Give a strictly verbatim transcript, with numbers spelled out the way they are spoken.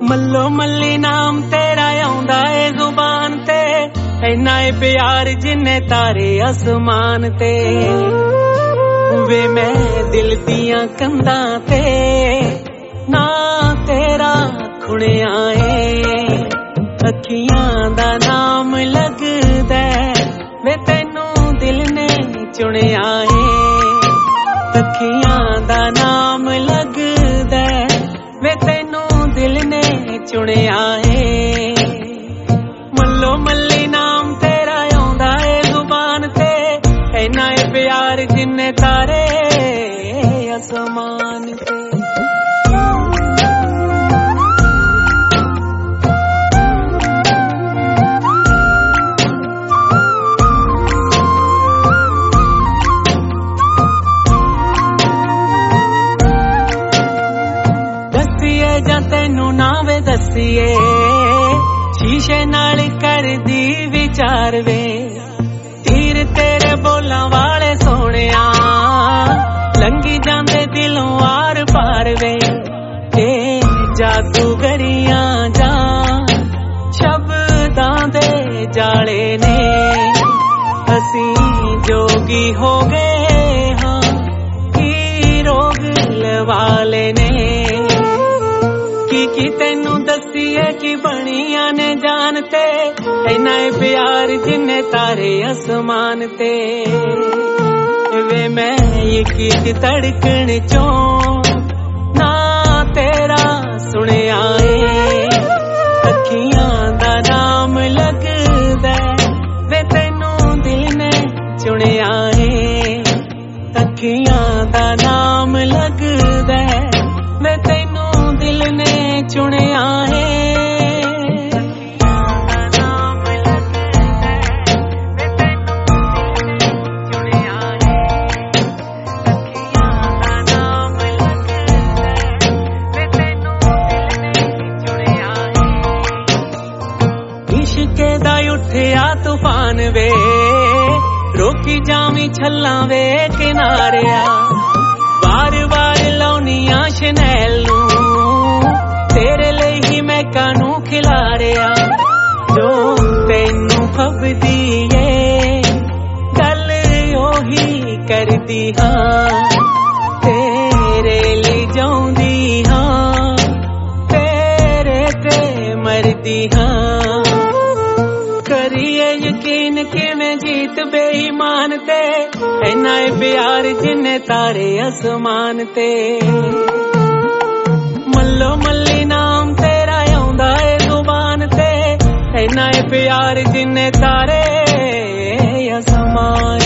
ਮੱਲੋ ਮੱਲੀ ਨਾਮ ਤੇਰਾ ਆਉਂਦਾ ਏ ਜ਼ੁਬਾਨ ਤੇ, ਇੰਨਾ ਏ ਪਿਆਰ ਜਿੰਨੇ ਤਾਰੇ ਅਸਮਾਨ ਤੇ। ਵੇ ਮੈਂ ਦਿਲ ਦੀਆਂ ਕੰਧਾਂ ਤੇ ਨਾ ਤੇਰਾ ਖੁਣਿਆ ਏ, ਅੱਖੀਆਂ ਦਾ ਨਾਮ ਲੱਗਦਾ ਵੇ ਤੈਨੂੰ ਦਿਲ ਨੇ ਚੁਣਿਆ ਏ, ਅੱਖੀਆਂ ਦਾ ਨਾਮ ਲੱਗਦਾ ਵੇ ਤੈਨੂੰ ਦਿਲ ਨੇ ਚੁਣਿਆ ਏ। ਮੱਲੋ ਮੱਲੀ ਨਾਮ ਤੇਰਾ ਆਉਂਦਾ ਏ ਜ਼ੁਬਾਨ ਤੇ, ਇੰਨਾ ਏ ਪਿਆਰ ਜਿੰਨੇ ਤਾਰੇ ਅਸਮਾਨ ਤੇ। ਦਸੀਏ ਜਾਂ ਤੈਨੂੰ ਨਾ ਵੇ ਦਸੀਏ, ਸ਼ੀਸ਼ੇ ਨਾਲ ਕਰਦੀ ਵਿਚਾਰ ਵੇ, ਤੀਰ ਤੇਰੇ ਬੋਲਾਂ ਵਾਲੇ ਸੋਹਣਿਆ ਲੰਘੀ ਜਾਂਦੇ ਦਿਲੋਂ ਆਰ ਪਾਰ ਵੇ। ਇਹ ਜਾਦੂਗਰੀਆਂ ਜਾਂ ਸ਼ਬਦਾਂ ਦੇ ਜਾਲੇ ਨੇ, ਅਸੀਂ ਜੋਗੀ ਹੋ ਗਏ ਹਾਂ ਕੀ ਰੋਗ ਲਵਾਲੇ ਨੇ। ਕੀ ਕੀ ਤੈਨੂੰ ਦਸੀਏ ਕਿ ਬਣੀਆਂ ਨੇ ਜਾਨ ਤੇ, ਇੰਨਾ ਏ ਪਿਆਰ ਜਿੰਨੇ ਤਾਰੇ ਅਸਮਾਨ ਤੇ। ਵੇ ਮੈਂ ਇੱਕ ਧੜਕਣ ਚੋਂ ਨਾ ਤੇਰਾ ਸੁਣਿਆ ਏ, ਅੱਖੀਆਂ ਦਾ ਨਾਮ ਲੱਗਦਾ ਵੇ ਤੈਨੂੰ ਦਿਲ ਨੇ ਚੁਣਿਆ ਏ, ਅੱਖੀਆਂ ਦਾ ਨਾਮ ਲੱਗਦਾ ਵੇ ਤੈਨੂੰ ਦਿਲ ਨੇ ਚੁਣਿਆ ਏ। ਇਸ਼ਕੇ ਦਾ ਉੱਠਿਆ ਤੂਫਾਨ ਵੇ, ਰੋਕੀ ਜਾਵੀਂ ਛੱਲਾਂ ਵੇ ਕਿਨਾਰਿਆ, ਵਾਰ ਵਾਰ ਲਾਉਣੀਆਂ ਸ਼ਨੈਲ ਨੂੰ, ਤੇਰੇ ਲਈ ਹੀ ਮੈਂ ਕਾਨੂੰ ਖਿਲਾਰਿਆ। ਜੋ ਤੈਨੂੰ ਫੱਬਦੀ ਏ ਗੱਲ ਉਹੀ ਕਰਦੀ ਹਾਂ, ਤੇਰੇ ਲਈ ਜਾਉਂਦੀ ਹਾਂ, ਤੇਰੇ ਤੇ ਮਰਦੀ ਹਾਂ। ਕਰੀਏ ਯਕੀਨ ਕਿਵੇਂ ਜੀਤ ਬੇਈਮਾਨ ਤੇ, ਇੰਨਾ ਏ ਪਿਆਰ ਜਿੰਨੇ ਤਾਰੇ ਅਸਮਾਨ ਤੇ। ਮੱਲੋ ਮੱਲੀ ਨਾਮ ਤੇਰਾ ਆਉਂਦਾ ਏ ਜ਼ੁਬਾਨ ਤੇ, ਇੰਨਾ ਏ ਪਿਆਰ ਜਿੰਨੇ ਤਾਰੇ ਅਸਮਾਨ